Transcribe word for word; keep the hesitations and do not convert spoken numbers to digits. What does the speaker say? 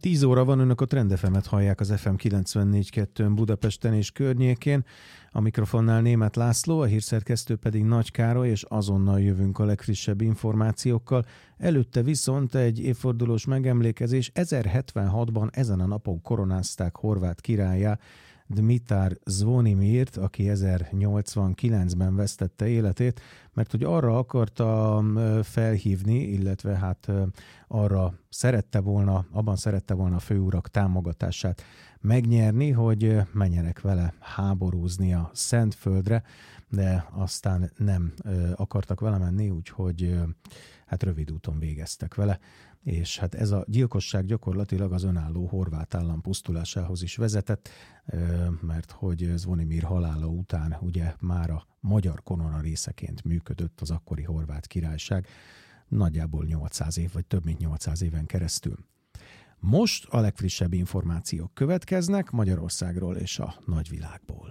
tíz óra van, önök a Trend ef emet hallják az ef em kilencvennégy kettőn Budapesten és környékén. A mikrofonnál Németh László, a hírszerkesztő pedig Nagy Károly, és azonnal jövünk a legfrissebb információkkal. Előtte viszont egy évfordulós megemlékezés. ezerhetvenhatban ezen a napon koronázták Horvát királlyá Dimitar Zvonimirt, aki ezernyolcvankilencben vesztette életét, mert hogy arra akarta felhívni, illetve hát arra szerette volna, abban szerette volna a főurak támogatását megnyerni, hogy menjenek vele háborúzni a Szentföldre, de aztán nem akartak vele menni, úgyhogy hát rövid úton végeztek vele. És hát ez a gyilkosság gyakorlatilag az önálló horvát állam pusztulásához is vezetett, mert hogy Zvonimir halála után ugye már a magyar korona részeként működött az akkori horvát királyság, nagyjából nyolcszáz év, vagy több mint nyolcszáz éven keresztül. Most a legfrissebb információk következnek Magyarországról és a nagyvilágból.